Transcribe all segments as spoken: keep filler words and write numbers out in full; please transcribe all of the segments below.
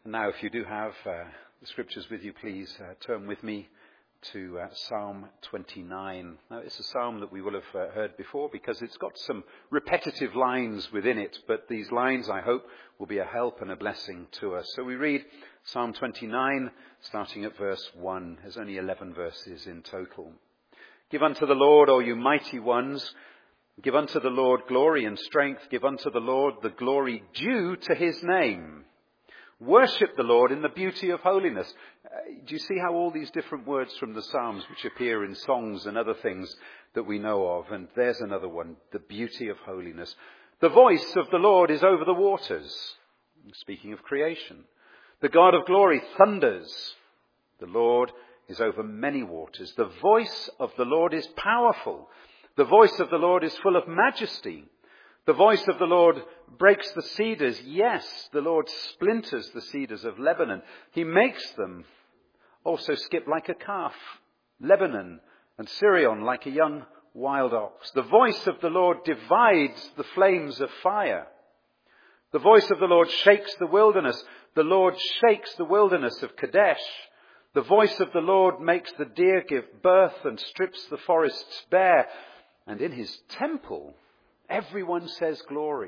Now, if you do have uh, the scriptures with you, please uh, turn with me to uh, Psalm twenty-nine. Now, it's a psalm that we will have uh, heard before because it's got some repetitive lines within it, but these lines, I hope, will be a help and a blessing to us. So we read Psalm twenty-nine, starting at verse one. There's only eleven verses in total. Give unto the Lord, O you mighty ones. Give unto the Lord glory and strength. Give unto the Lord the glory due to his name. Worship the Lord in the beauty of holiness. Uh, do you see how all these different words from the Psalms, which appear in songs and other things that we know of? And there's another one, the beauty of holiness. The voice of the Lord is over the waters. Speaking of creation. The God of glory thunders. The Lord is over many waters. The voice of the Lord is powerful. The voice of the Lord is full of majesty. The voice of the Lord breaks the cedars. Yes, the Lord splinters the cedars of Lebanon. He makes them also skip like a calf. Lebanon and Sirion like a young wild ox. The voice of the Lord divides the flames of fire. The voice of the Lord shakes the wilderness. The Lord shakes the wilderness of Kadesh. The voice of the Lord makes the deer give birth and strips the forests bare. And in his temple everyone says glory.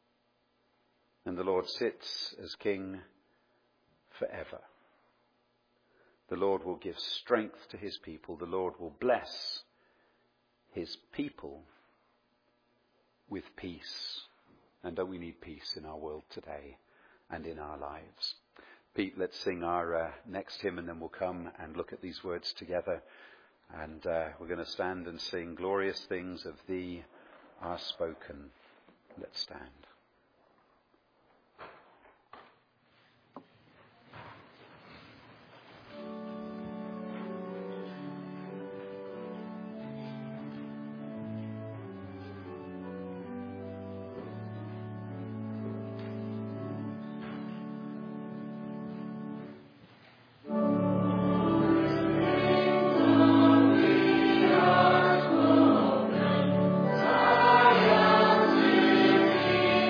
And the Lord sits as king forever. The Lord will give strength to his people. The Lord will bless his people with peace. And don't we need peace in our world today and in our lives? Pete, let's sing our uh, next hymn and then we'll come and look at these words together. And uh, we're going to stand and sing glorious things of thee are spoken. Let's stand. Thank you.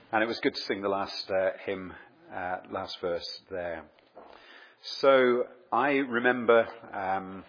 And it was good to sing the last uh, hymn, uh, last verse there. So I remember um,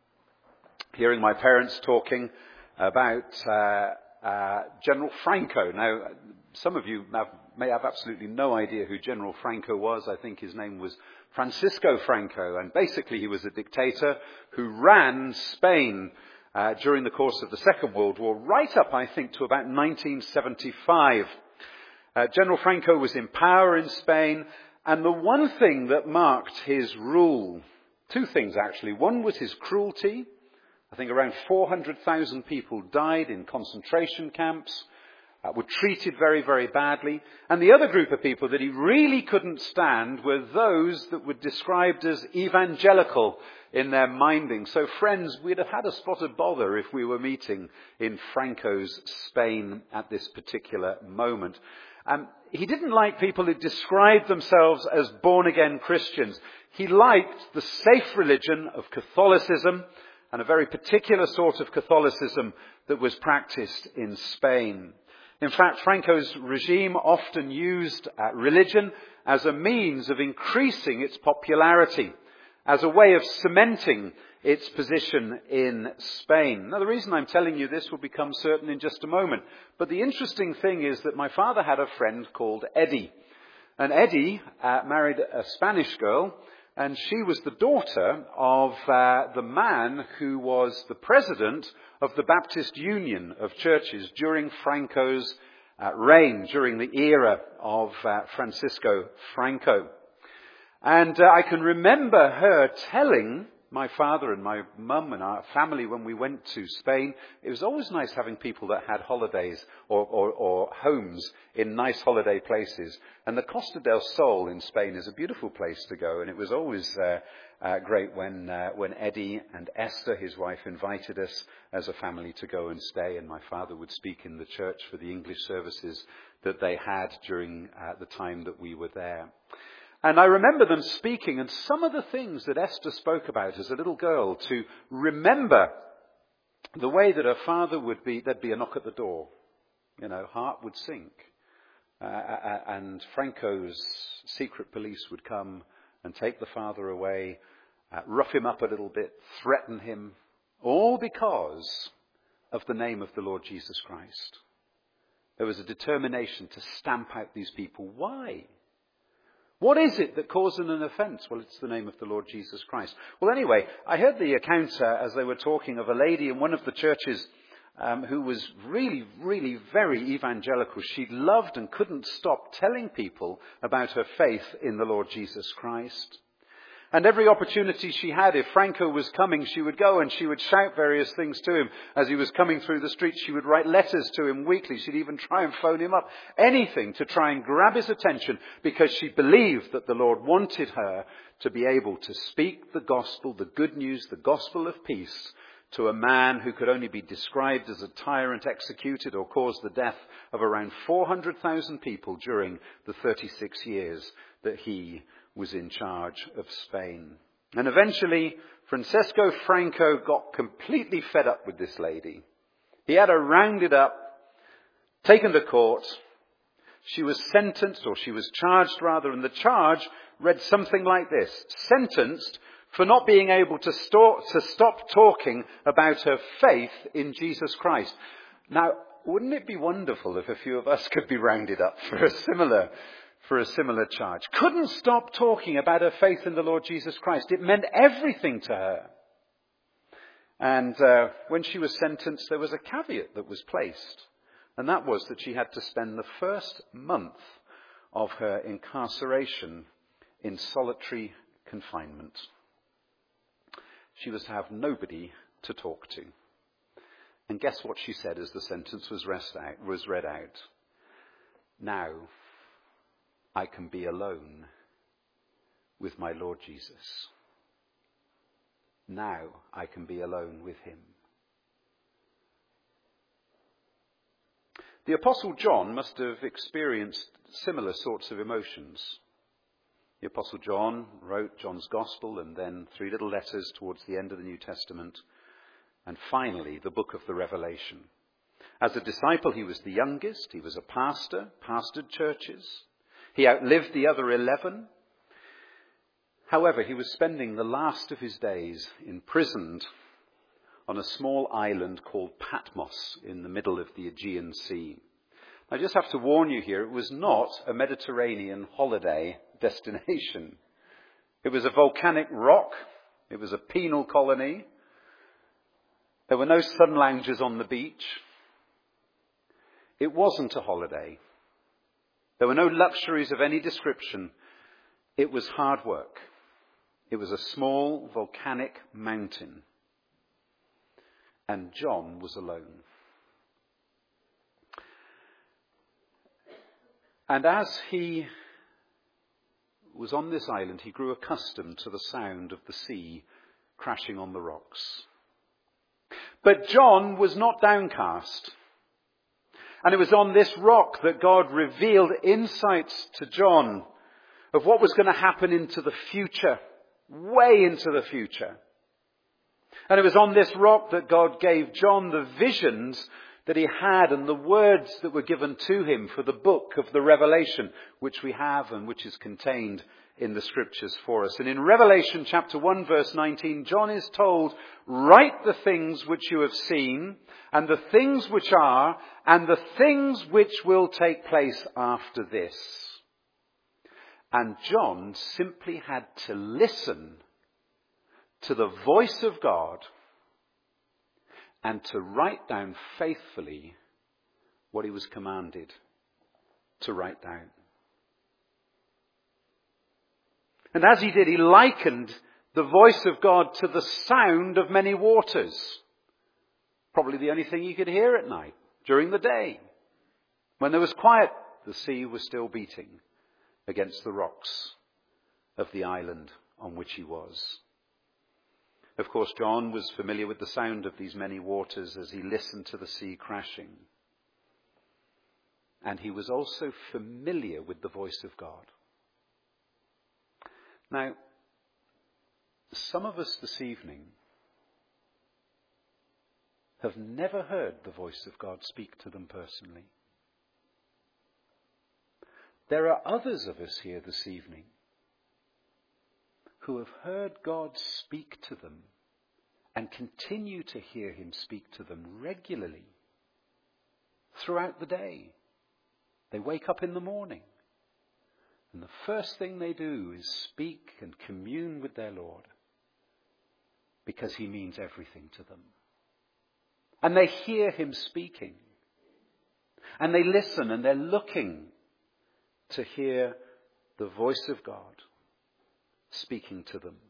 hearing my parents talking about uh, uh, General Franco. Now, some of you have, may have absolutely no idea who General Franco was. I think his name was Francisco Franco, and basically he was a dictator who ran Spain uh, during the course of the Second World War, right up, I think, to about nineteen seventy-five. Uh, General Franco was in power in Spain, and the one thing that marked his rule, two things actually. One was his cruelty. I think around four hundred thousand people died in concentration camps, uh, were treated very, very badly. And the other group of people that he really couldn't stand were those that were described as evangelical in their minding. So friends, we'd have had a spot of bother if we were meeting in Franco's Spain at this particular moment. Um, he didn't like people who described themselves as born-again Christians. He liked the safe religion of Catholicism, and a very particular sort of Catholicism that was practiced in Spain. In fact, Franco's regime often used uh, religion as a means of increasing its popularity, as a way of cementing its position in Spain. Now, the reason I'm telling you this will become certain in just a moment. But the interesting thing is that my father had a friend called Eddie. And Eddie uh, married a Spanish girl, and she was the daughter of uh, the man who was the president of the Baptist Union of Churches during Franco's uh, reign, during the era of uh, Francisco Franco. And uh, I can remember her telling my father and my mum and our family when we went to Spain, it was always nice having people that had holidays or, or, or homes in nice holiday places. And the Costa del Sol in Spain is a beautiful place to go. And it was always uh, uh, great when uh, when Eddie and Esther, his wife, invited us as a family to go and stay. And my father would speak in the church for the English services that they had during uh, the time that we were there. And I remember them speaking, and some of the things that Esther spoke about as a little girl, to remember the way that her father would be, there'd be a knock at the door, you know, heart would sink, uh, and Franco's secret police would come and take the father away, uh, rough him up a little bit, threaten him, all because of the name of the Lord Jesus Christ. There was a determination to stamp out these people. Why? What is it that caused an offence? Well, it's the name of the Lord Jesus Christ. Well, anyway, I heard the account uh, as they were talking of a lady in one of the churches um, who was really, really very evangelical. She loved and couldn't stop telling people about her faith in the Lord Jesus Christ. And every opportunity she had, if Franco was coming, she would go and she would shout various things to him. As he was coming through the streets, she would write letters to him weekly. She'd even try and phone him up. Anything to try and grab his attention, because she believed that the Lord wanted her to be able to speak the gospel, the good news, the gospel of peace, to a man who could only be described as a tyrant, executed or caused the death of around four hundred thousand people during the thirty-six years that he was in charge of Spain. And eventually, Francisco Franco got completely fed up with this lady. He had her rounded up, taken to court. She was sentenced, or she was charged rather, and the charge read something like this: sentenced for not being able to, store, to stop talking about her faith in Jesus Christ. Now, wouldn't it be wonderful if a few of us could be rounded up for a similar for a similar charge? Couldn't stop talking about her faith in the Lord Jesus Christ. It meant everything to her. And uh, when she was sentenced, there was a caveat that was placed. And that was that she had to spend the first month of her incarceration in solitary confinement. She was to have nobody to talk to. And guess what she said as the sentence was, rest out, was read out? Now I can be alone with my Lord Jesus. Now I can be alone with him. The Apostle John must have experienced similar sorts of emotions. The Apostle John wrote John's Gospel and then three little letters towards the end of the New Testament, and finally the book of the Revelation. As a disciple, he was the youngest. He was a pastor, pastored churches. He outlived the other eleven. However, he was spending the last of his days imprisoned on a small island called Patmos in the middle of the Aegean Sea. I just have to warn you here, it was not a Mediterranean holiday destination. It was a volcanic rock. It was a penal colony. There were no sun loungers on the beach. It wasn't a holiday. There were no luxuries of any description. It was hard work. It was a small volcanic mountain. And John was alone. And as he was on this island, he grew accustomed to the sound of the sea crashing on the rocks. But John was not downcast. And it was on this rock that God revealed insights to John of what was going to happen into the future, way into the future. And it was on this rock that God gave John the visions that he had and the words that were given to him for the book of the Revelation, which we have and which is contained in the scriptures for us. And in Revelation chapter one verse nineteen, John is told, write the things which you have seen, and the things which are, and the things which will take place after this. And John simply had to listen to the voice of God and to write down faithfully what he was commanded to write down. And as he did, he likened the voice of God to the sound of many waters. Probably the only thing you could hear at night, during the day. When there was quiet, the sea was still beating against the rocks of the island on which he was. Of course, John was familiar with the sound of these many waters as he listened to the sea crashing. And he was also familiar with the voice of God. Now, some of us this evening have never heard the voice of God speak to them personally. There are others of us here this evening who have heard God speak to them and continue to hear him speak to them regularly throughout the day. They wake up in the morning, and the first thing they do is speak and commune with their Lord because he means everything to them. And they hear him speaking, and they listen, and they're looking to hear the voice of God speaking to them.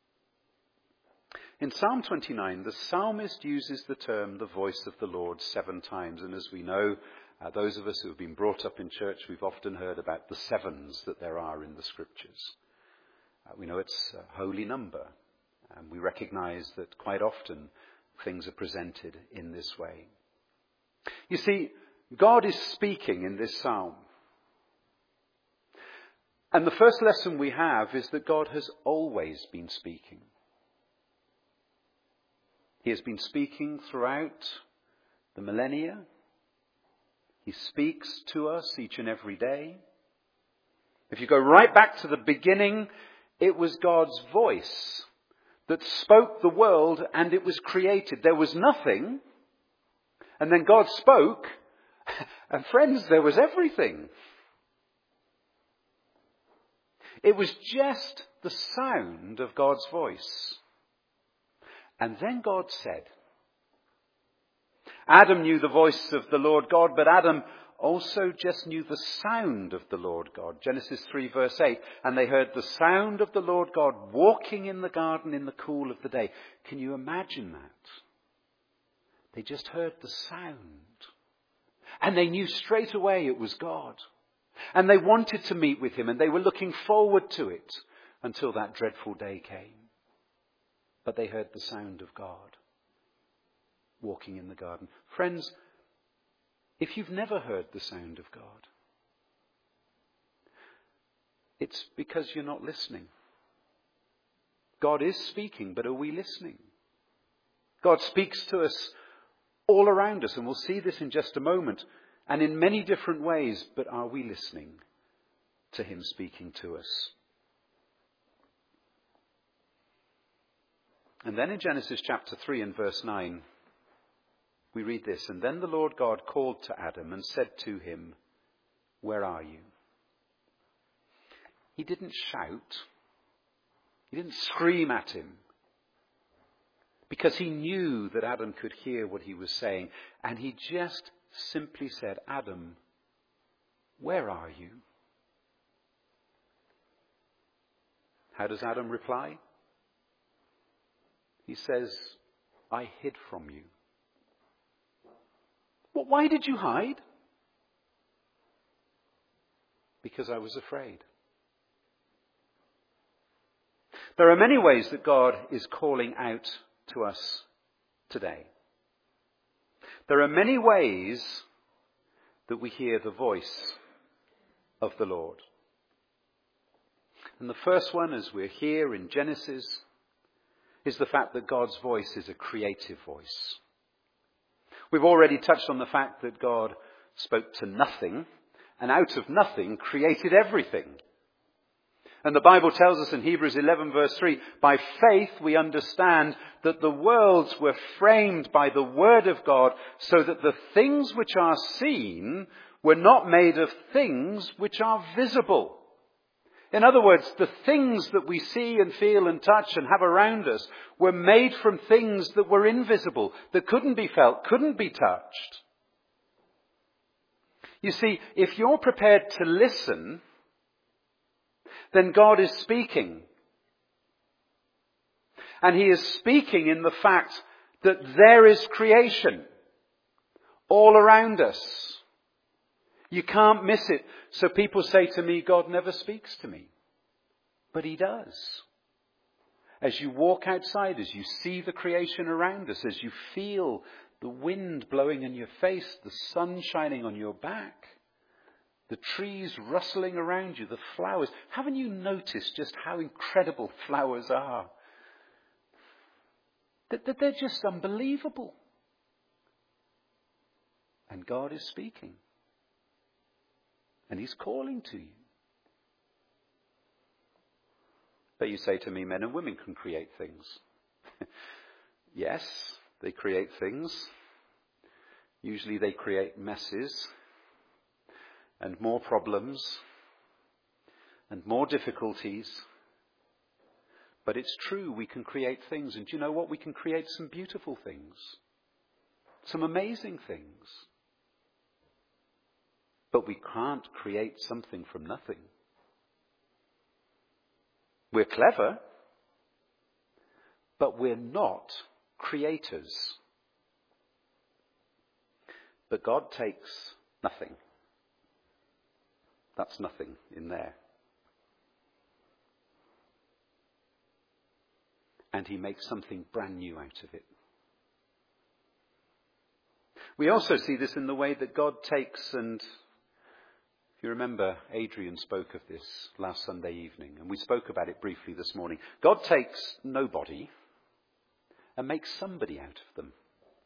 In Psalm twenty-nine, the psalmist uses the term the voice of the Lord seven times. And as we know, uh, those of us who have been brought up in church, we've often heard about the sevens that there are in the scriptures. Uh, we know it's a holy number, and we recognize that quite often things are presented in this way. You see, God is speaking in this psalm. And the first lesson we have is that God has always been speaking. He has been speaking throughout the millennia. He speaks to us each and every day. If you go right back to the beginning, it was God's voice that spoke the world and it was created. There was nothing, and then God spoke, and friends, there was everything. It was just the sound of God's voice. And then God said, Adam knew the voice of the Lord God, but Adam also just knew the sound of the Lord God. Genesis three verse eight, and they heard the sound of the Lord God walking in the garden in the cool of the day. Can you imagine that? They just heard the sound. And they knew straight away it was God. And they wanted to meet with him, and they were looking forward to it until that dreadful day came. But they heard the sound of God walking in the garden. Friends, if you've never heard the sound of God, it's because you're not listening. God is speaking, but are we listening? God speaks to us all around us. And we'll see this in just a moment. And in many different ways. But are we listening to him speaking to us? And then in Genesis chapter three and verse nine, we read this. And then the Lord God called to Adam and said to him, where are you? He didn't shout. He didn't scream at him. Because he knew that Adam could hear what he was saying. And he just simply said, Adam, where are you? How does Adam reply? He says, I hid from you. Well, why did you hide? Because I was afraid. There are many ways that God is calling out to us today. There are many ways that we hear the voice of the Lord. And the first one, as we're here in Genesis, is the fact that God's voice is a creative voice. We've already touched on the fact that God spoke to nothing, and out of nothing created everything. And the Bible tells us in Hebrews eleven verse three, by faith we understand that the worlds were framed by the word of God, so that the things which are seen were not made of things which are visible. In other words, the things that we see and feel and touch and have around us were made from things that were invisible, that couldn't be felt, couldn't be touched. You see, if you're prepared to listen, then God is speaking. And he is speaking in the fact that there is creation all around us. You can't miss it. So people say to me, God never speaks to me. But he does. As you walk outside, as you see the creation around us, as you feel the wind blowing in your face, the sun shining on your back, the trees rustling around you, the flowers. Haven't you noticed just how incredible flowers are? That, that they're just unbelievable. And God is speaking. And he's calling to you. But you say to me, men and women can create things. Yes, they create things. Usually they create messes and more problems and more difficulties. But it's true, we can create things. And do you know what? We can create some beautiful things. Some amazing things. But we can't create something from nothing. We're clever, but we're not creators. But God takes nothing. That's nothing in there. And he makes something brand new out of it. We also see this in the way that God takes, and if you remember, Adrian spoke of this last Sunday evening, and we spoke about it briefly this morning. God takes nobody and makes somebody out of them.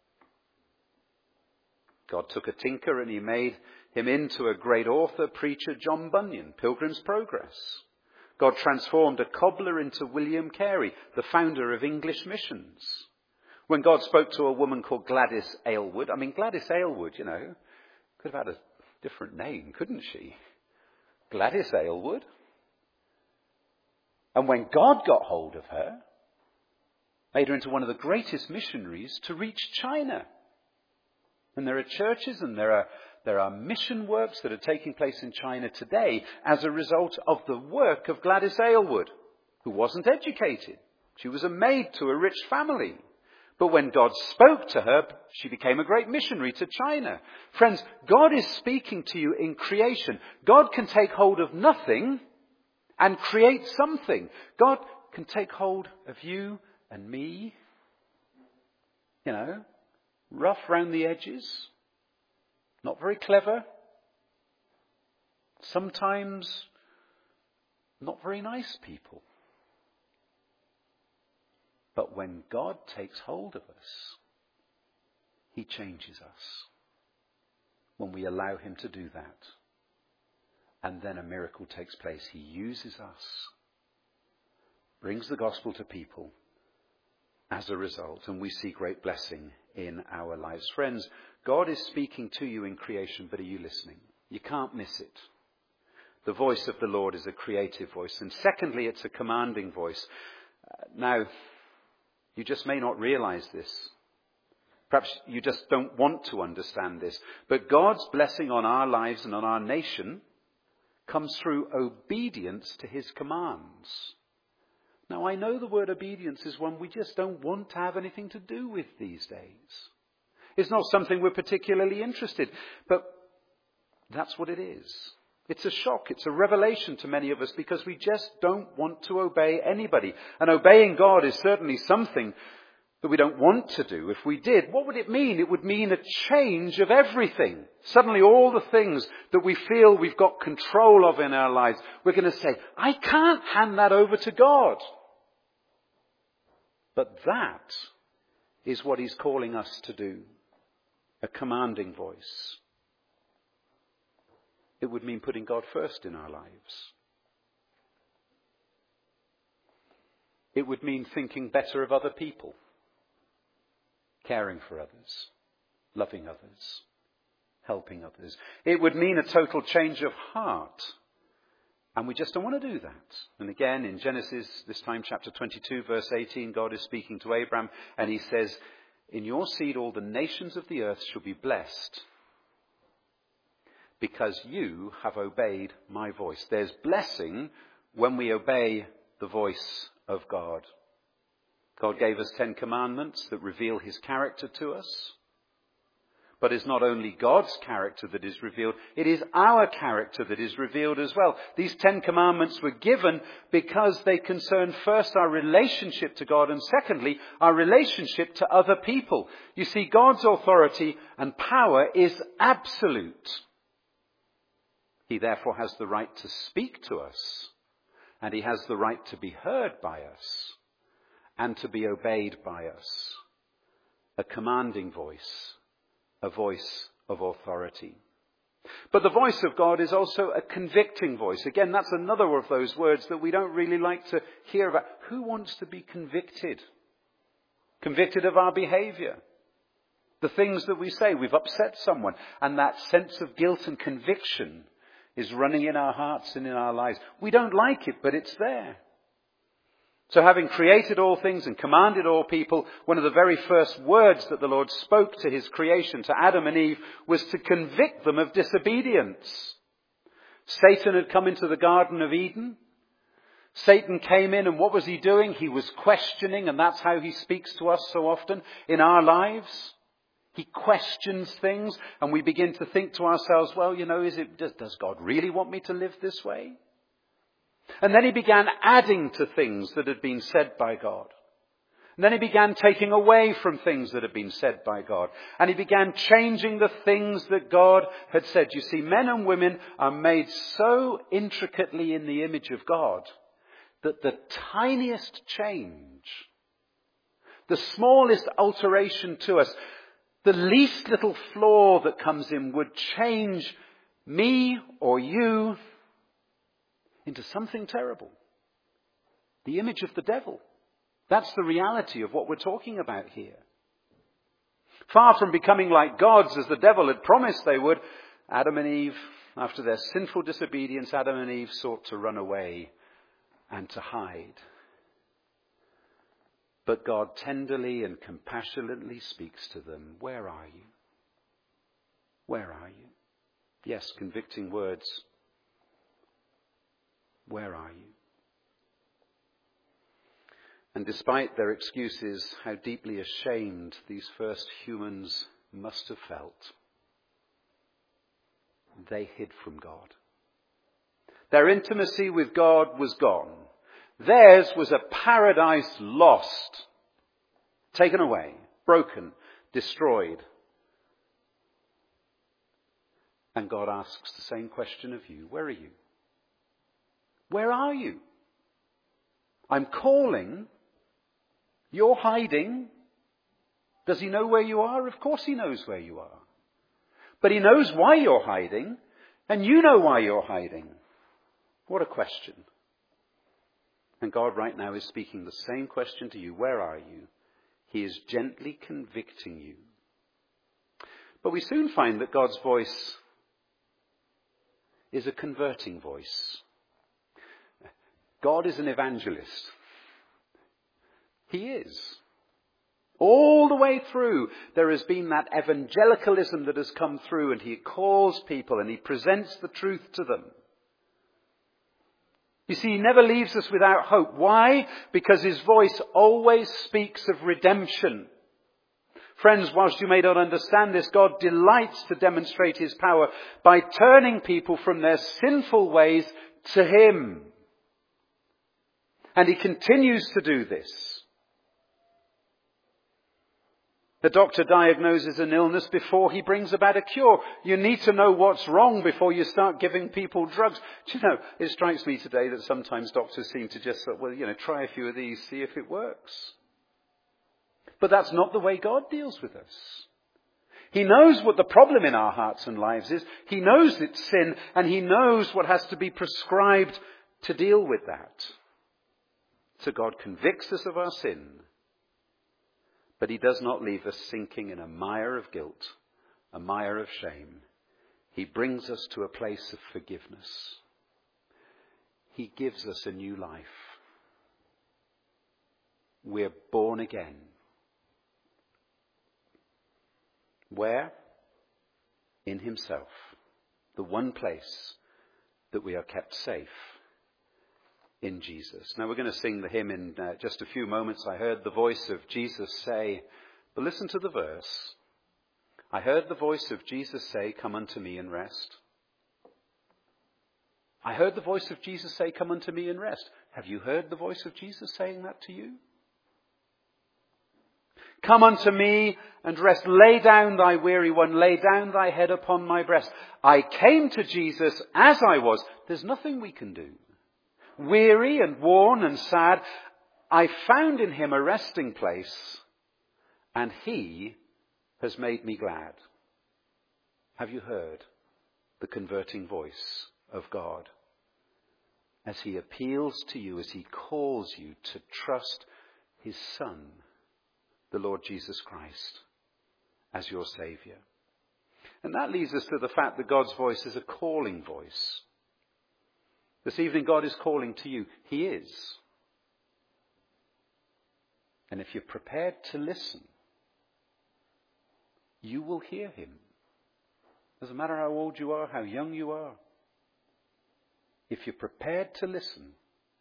God took a tinker and he made him into a great author, preacher, John Bunyan, Pilgrim's Progress. God transformed a cobbler into William Carey, the founder of English missions. When God spoke to a woman called Gladys Aylward, I mean, Gladys Aylward, you know, could have had a different name, couldn't she? Gladys Aylward. And when God got hold of her, made her into one of the greatest missionaries to reach China. And there are churches and there are there are mission works that are taking place in China today as a result of the work of Gladys Aylward, who wasn't educated. She was a maid to a rich family. But when God spoke to her, she became a great missionary to China. Friends, God is speaking to you in creation. God can take hold of nothing and create something. God can take hold of you and me, you know, rough round the edges, not very clever, sometimes not very nice people. But when God takes hold of us, He changes us when we allow him to do that. And then a miracle takes place. He uses us, brings the gospel to people as a result, and we see great blessing in our lives. Friends, God is speaking to you in creation, but are you listening? You can't miss it. The voice of the Lord is a creative voice. And secondly, it's a commanding voice. Uh, now, you just may not realize this. Perhaps you just don't want to understand this. But God's blessing on our lives and on our nation comes through obedience to his commands. Now, I know the word obedience is one we just don't want to have anything to do with these days. It's not something we're particularly interested, but that's what it is. It's a shock. It's a revelation to many of us because we just don't want to obey anybody. And obeying God is certainly something that we don't want to do. If we did, what would it mean? It would mean a change of everything. Suddenly all the things that we feel we've got control of in our lives, we're going to say, I can't hand that over to God. But that is what he's calling us to do. A commanding voice. It would mean putting God first in our lives. It would mean thinking better of other people. Caring for others. Loving others. Helping others. It would mean a total change of heart. And we just don't want to do that. And again, in Genesis, this time chapter twenty-two, verse eighteen, God is speaking to Abraham and he says, in your seed all the nations of the earth shall be blessed because you have obeyed my voice. There's blessing when we obey the voice of God. God gave us Ten Commandments that reveal his character to us. But it's not only God's character that is revealed, it is our character that is revealed as well. These Ten Commandments were given because they concern first our relationship to God and secondly our relationship to other people. You see, God's authority and power is absolute. He therefore has the right to speak to us and he has the right to be heard by us and to be obeyed by us. A commanding voice. A voice of authority. But the voice of God is also a convicting voice. Again, that's another of those words that we don't really like to hear about. Who wants to be convicted? Convicted of our behavior. The things that we say. We've upset someone. And that sense of guilt and conviction is running in our hearts and in our lives. We don't like it, but it's there. So having created all things and commanded all people, one of the very first words that the Lord spoke to his creation, to Adam and Eve, was to convict them of disobedience. Satan had come into the Garden of Eden. Satan came in and what was he doing? He was questioning, and that's how he speaks to us so often in our lives. He questions things and we begin to think to ourselves, well, you know, is it, does, does God really want me to live this way? And then he began adding to things that had been said by God. And then he began taking away from things that had been said by God. And he began changing the things that God had said. You see, men and women are made so intricately in the image of God that the tiniest change, the smallest alteration to us, the least little flaw that comes in would change me or you into something terrible. The image of the devil. That's the reality of what we're talking about here. Far from becoming like gods as the devil had promised they would, Adam and Eve, after their sinful disobedience, Adam and Eve sought to run away and to hide. But God tenderly and compassionately speaks to them. Where are you? Where are you? Yes, convicting words. Where are you? And despite their excuses, how deeply ashamed these first humans must have felt. They hid from God. Their intimacy with God was gone. Theirs was a paradise lost, taken away, broken, destroyed. And God asks the same question of you. Where are you? Where are you? I'm calling. You're hiding. Does he know where you are? Of course he knows where you are. But he knows why you're hiding, and you know why you're hiding. What a question. And God right now is speaking the same question to you. Where are you? He is gently convicting you. But we soon find that God's voice is a converting voice. God is an evangelist. He is. All the way through, there has been that evangelicalism that has come through, and he calls people and he presents the truth to them. You see, he never leaves us without hope. Why? Because his voice always speaks of redemption. Friends, whilst you may not understand this, God delights to demonstrate his power by turning people from their sinful ways to him. And he continues to do this. The doctor diagnoses an illness before he brings about a cure. You need to know what's wrong before you start giving people drugs. Do you know, it strikes me today that sometimes doctors seem to just, well, you know, try a few of these, see if it works. But that's not the way God deals with us. He knows what the problem in our hearts and lives is. He knows it's sin, and he knows what has to be prescribed to deal with that. So God convicts us of our sin. But he does not leave us sinking in a mire of guilt, a mire of shame. He brings us to a place of forgiveness. He gives us a new life. We're born again. Where? In himself. The one place that we are kept safe. In Jesus. Now we're going to sing the hymn in uh, just a few moments. I heard the voice of Jesus say, but listen to the verse. I heard the voice of Jesus say, come unto me and rest. I heard the voice of Jesus say, come unto me and rest. Have you heard the voice of Jesus saying that to you? Come unto me and rest. Lay down thy weary one. Lay down thy head upon my breast. I came to Jesus as I was. There's nothing we can do. Weary and worn and sad, I found in him a resting place, and he has made me glad. Have you heard the converting voice of God as he appeals to you, as he calls you to trust his Son, the Lord Jesus Christ, as your Saviour? And that leads us to the fact that God's voice is a calling voice. This evening God is calling to you. He is. And if you're prepared to listen, you will hear him. Doesn't matter how old you are, how young you are. If you're prepared to listen,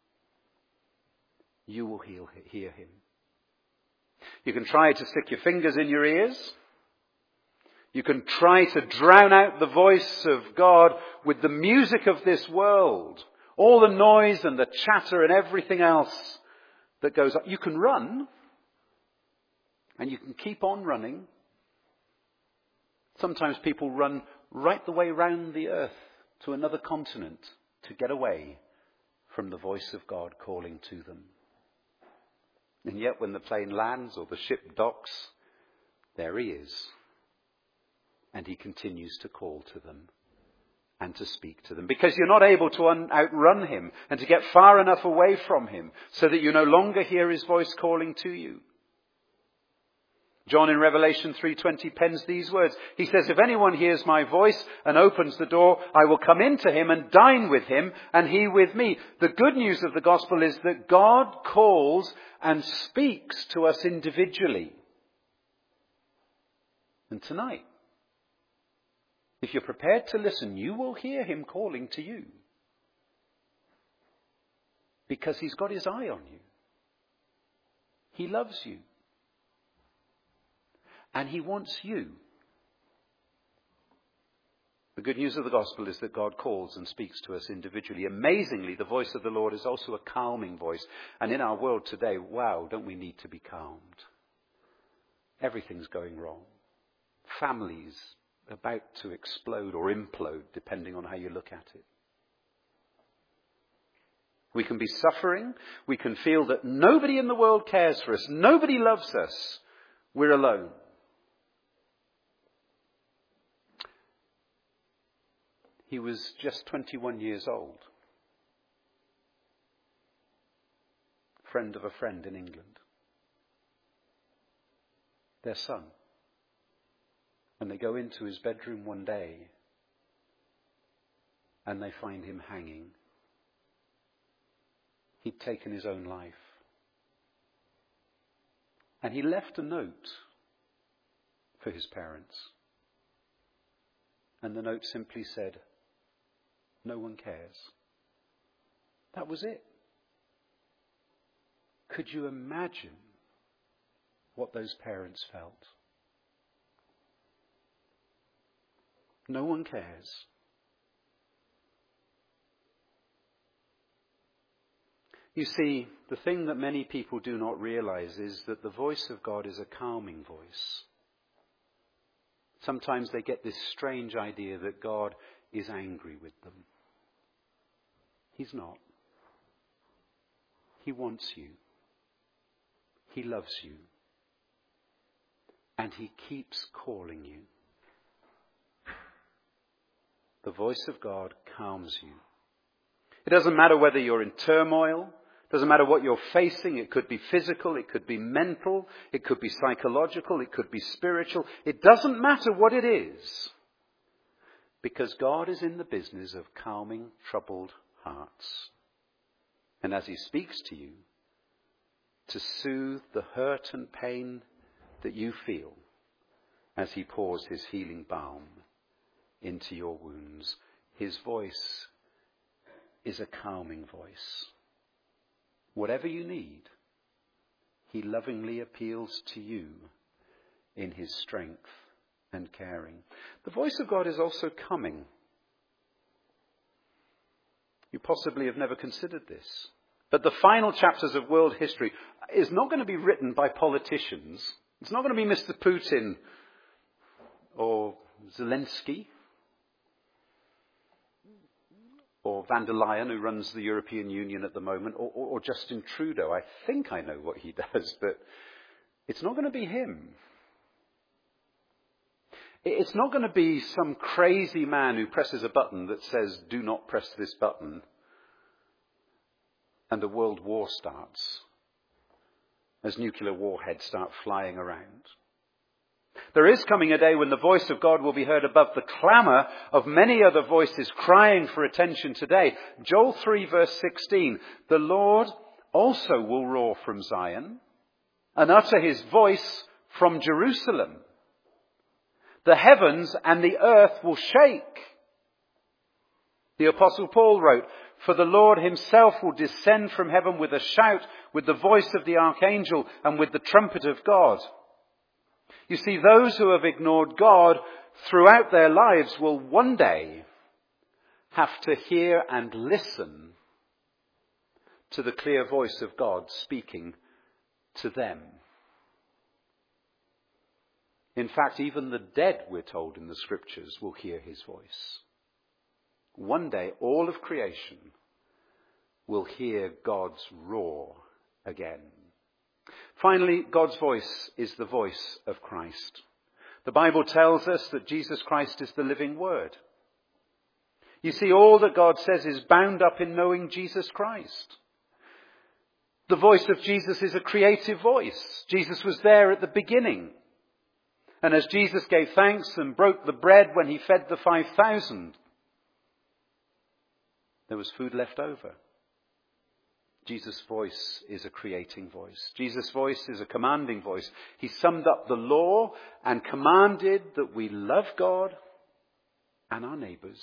you will hear him. You can try to stick your fingers in your ears. You can try to drown out the voice of God with the music of this world. All the noise and the chatter and everything else that goes on. You can run. And you can keep on running. Sometimes people run right the way round the earth to another continent to get away from the voice of God calling to them. And yet when the plane lands or the ship docks, there he is. And he continues to call to them and to speak to them. Because you're not able to un- outrun him and to get far enough away from him so that you no longer hear his voice calling to you. John in Revelation three twenty pens these words. He says, if anyone hears my voice and opens the door, I will come into him and dine with him and he with me. The good news of the gospel is that God calls and speaks to us individually. And tonight, if you're prepared to listen, you will hear him calling to you. Because he's got his eye on you. He loves you. And he wants you. The good news of the gospel is that God calls and speaks to us individually. Amazingly, the voice of the Lord is also a calming voice. And in our world today, wow, don't we need to be calmed? Everything's going wrong. Families about to explode or implode, depending on how you look at it. We can be suffering. We can feel that nobody in the world cares for us. Nobody loves us. We're alone. He was just twenty-one years old. Friend of a friend in England. Their son. And they go into his bedroom one day and they find him hanging. He'd taken his own life. And he left a note for his parents. And the note simply said, "No one cares." That was it. Could you imagine what those parents felt? No one cares. You see, the thing that many people do not realize is that the voice of God is a calming voice. Sometimes they get this strange idea that God is angry with them. He's not. He wants you. He loves you. And he keeps calling you. The voice of God calms you. It doesn't matter whether you're in turmoil. It doesn't matter what you're facing. It could be physical. It could be mental. It could be psychological. It could be spiritual. It doesn't matter what it is. Because God is in the business of calming troubled hearts. And as he speaks to you, to soothe the hurt and pain that you feel as he pours his healing balm into your wounds. His voice is a calming voice. Whatever you need, he lovingly appeals to you in his strength and caring. The voice of God is also coming. You possibly have never considered this. But the final chapters of world history is not going to be written by politicians. It's not going to be Mister Putin or Zelensky or van der Leyen, who runs the European Union at the moment, or, or, or Justin Trudeau. I think I know what he does, but it's not going to be him. It's not going to be some crazy man who presses a button that says, "Do not press this button," and a world war starts as nuclear warheads start flying around. There is coming a day when the voice of God will be heard above the clamour of many other voices crying for attention today. Joel three verse sixteen, "The Lord also will roar from Zion and utter his voice from Jerusalem. The heavens and the earth will shake." The Apostle Paul wrote, "For the Lord himself will descend from heaven with a shout, with the voice of the archangel, and with the trumpet of God." You see, those who have ignored God throughout their lives will one day have to hear and listen to the clear voice of God speaking to them. In fact, even the dead, we're told in the scriptures, will hear his voice. One day, all of creation will hear God's roar again. Finally, God's voice is the voice of Christ. The Bible tells us that Jesus Christ is the living word. You see, all that God says is bound up in knowing Jesus Christ. The voice of Jesus is a creative voice. Jesus was there at the beginning. And as Jesus gave thanks and broke the bread when he fed the five thousand, there was food left over. Jesus' voice is a creating voice. Jesus' voice is a commanding voice. He summed up the law and commanded that we love God and our neighbours.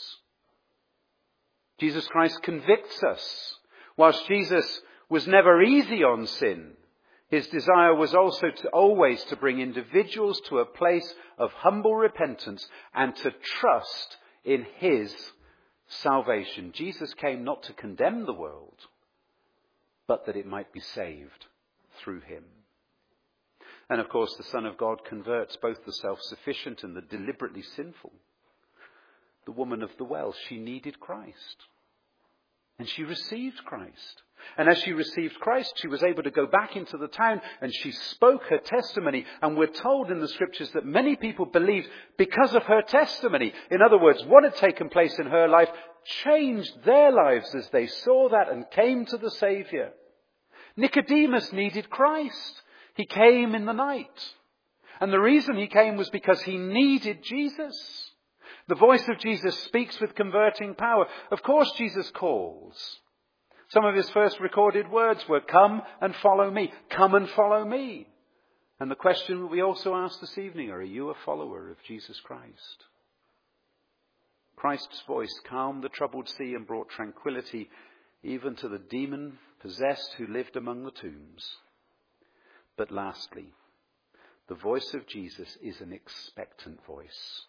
Jesus Christ convicts us. Whilst Jesus was never easy on sin, his desire was also to always to bring individuals to a place of humble repentance and to trust in his salvation. Jesus came not to condemn the world, but that it might be saved through him. And of course, the Son of God converts both the self-sufficient and the deliberately sinful. The woman of the well, she needed Christ. And she received Christ. And as she received Christ, she was able to go back into the town and she spoke her testimony. And we're told in the scriptures that many people believed because of her testimony. In other words, what had taken place in her life changed their lives as they saw that and came to the Saviour. Nicodemus needed Christ. He came in the night. And the reason he came was because he needed Jesus. The voice of Jesus speaks with converting power. Of course, Jesus calls. Some of his first recorded words were, "Come and follow me. Come and follow me." And the question that we also ask this evening, are you a follower of Jesus Christ? Christ's voice calmed the troubled sea and brought tranquility even to the demon-possessed who lived among the tombs. But lastly, the voice of Jesus is an expectant voice.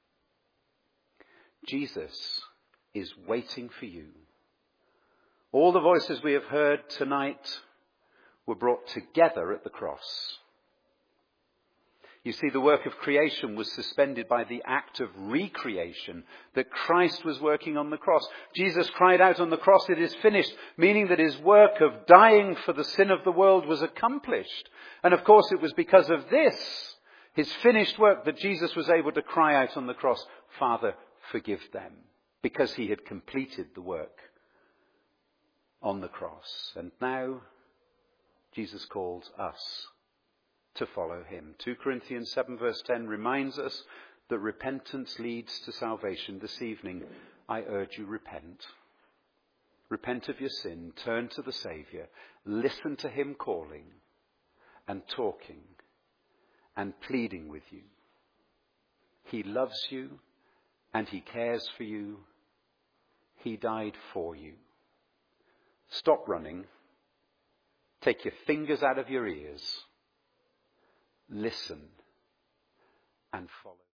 Jesus is waiting for you. All the voices we have heard tonight were brought together at the cross. You see, the work of creation was suspended by the act of recreation that Christ was working on the cross. Jesus cried out on the cross, "It is finished," meaning that his work of dying for the sin of the world was accomplished. And of course, it was because of this, his finished work, that Jesus was able to cry out on the cross, "Father, forgive them," because he had completed the work on the cross. And now Jesus calls us to follow him. Second Corinthians seven verse ten reminds us that repentance leads to salvation. This evening, I urge you, repent. Repent of your sin, turn to the Saviour, listen to him calling and talking and pleading with you. He loves you and he cares for you. He died for you. Stop running. Take your fingers out of your ears. Listen and follow.